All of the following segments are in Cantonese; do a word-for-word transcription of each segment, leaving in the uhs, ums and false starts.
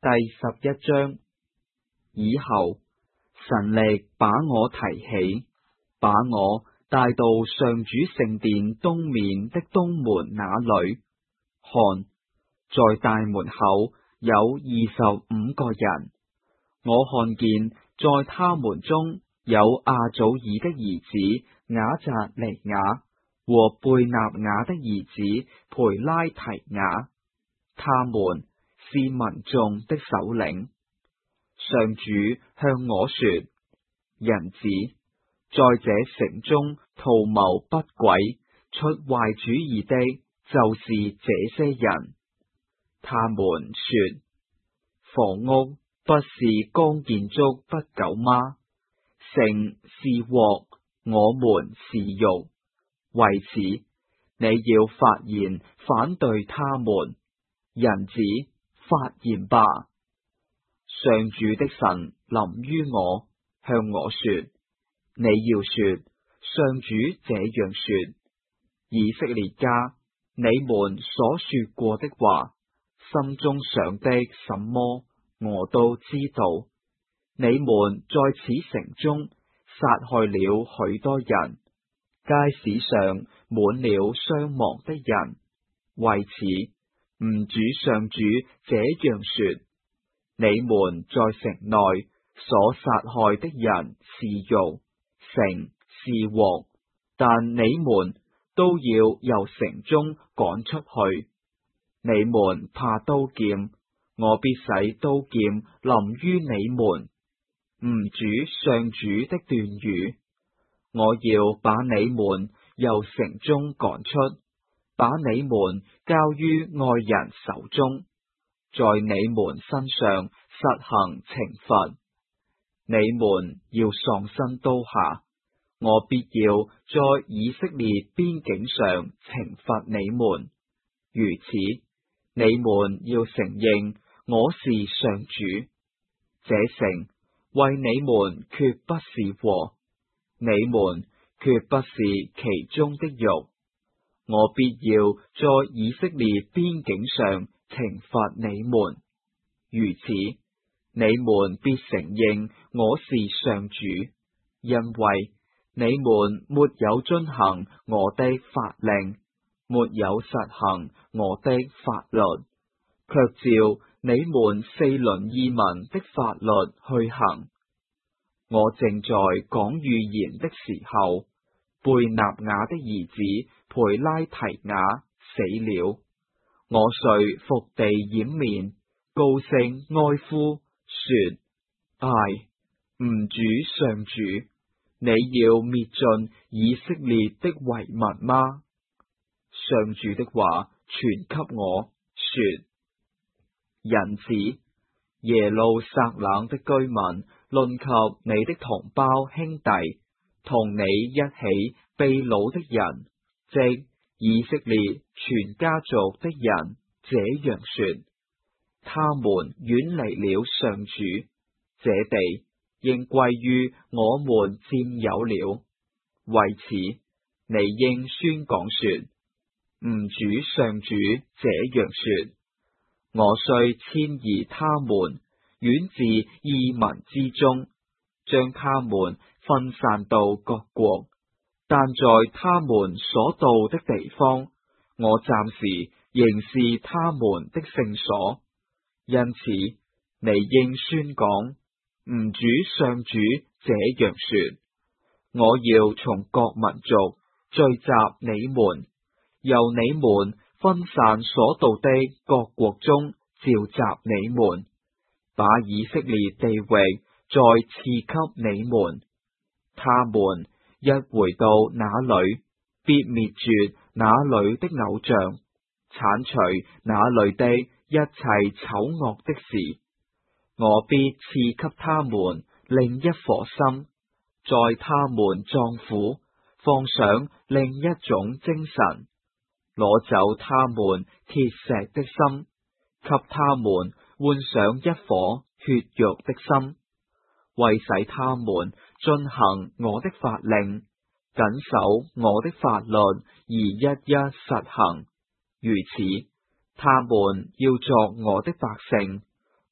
第十一章。以後，神力把我提起，把我帶到上主聖殿東面的東門那裏。看，在大門口有二十五個人。我看見在他們中有亞祖爾的兒子雅匝尼雅和貝納雅的兒子培拉提雅，他們是民眾的首領。上主向我說：人子，在這城中圖謀不軌、出壞主意的，就是這些人。他們說：房屋不是剛建築不久嗎？城是鑊，我們是肉。為此，你要發言反對他們。人子，發言吧。上主的神臨於我，向我說：你要說，上主這樣說：以色列家，你們所說過的話，心中想的什麼，我都知道。你們在此城中殺害了許多人，街市上滿了傷亡的人。為此，吾主上主這樣說：你們在城內所殺害的人是肉，城是鑊，但你們都要由城中趕出去。你們怕刀劍，我必使刀劍臨於你們。吾主上主的斷語：我要把你們由城中趕出，把你們交於外人手中，在你們身上實行懲罰。你們要喪身刀下，我必要在以色列邊境上懲罰你們。如此，你們要承認我是上主。這城為你們決不是禍，你們決不是其中的肉。我必要在以色列邊境上懲罰你們。如此，你們必承認我是上主，因為你們沒有遵行我的法令，沒有實行我的法律，卻照你們四鄰異民的法律去行。我正在講預言的時候，貝納雅的兒子培拉提雅死了。我遂伏地掩面，高聲哀呼，說：唉，吾主上主，你要滅盡以色列的遺民嗎？上主的話傳給我說：人子，耶路撒冷的居民論及你的同胞兄弟，同你一起被擄的人，即以色列全家族的人，這樣說：他們遠離了上主，這地應歸於我們佔有了。為此，你應宣講說：吾主上主這樣說：我雖遷移他們，遠至異民之中，將他們分散到各國，但在他們所到的地方，我暫時仍是他們的聖所。因此，你應宣講：吾主上主這樣說：我要從各民族聚集你們，由你們分散所到的各國中召集你們，把以色列地域再賜給你們。他們一回到那裏，必滅絕那裏的偶像，鏟除那裏的一切醜惡的事。我必賜給他們另一顆心，在他們臟腑放上另一種精神，攞走他們鐵石的心，給他們換上一顆血肉的心，為使他們遵行我的法令，謹守我的法律而一一實行。如此，他們要作我的百姓，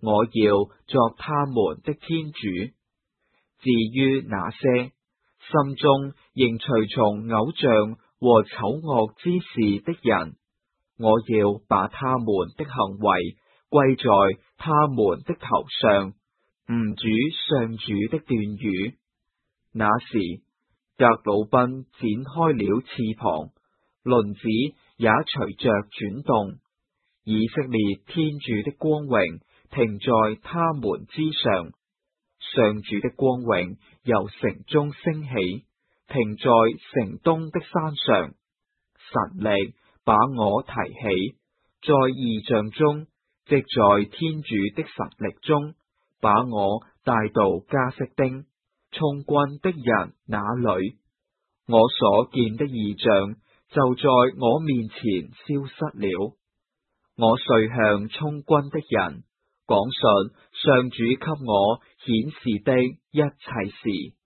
我要作他們的天主。至於那些心中仍隨從偶像和醜惡之事的人，我要把他們的行為歸在他們的頭上。吾主上主的斷語。那時，革魯賓展開了翅膀，輪子也隨着轉動，以色列天主的光榮停在他們之上。上主的光榮由城中升起，停在城東的山上。神力把我提起，在異象中，即在天主的神力中，把我帶到迦色丁，充軍的人那裏。我所見的異象就在我面前消失了。我遂向充軍的人講述上主給我顯示的一切事。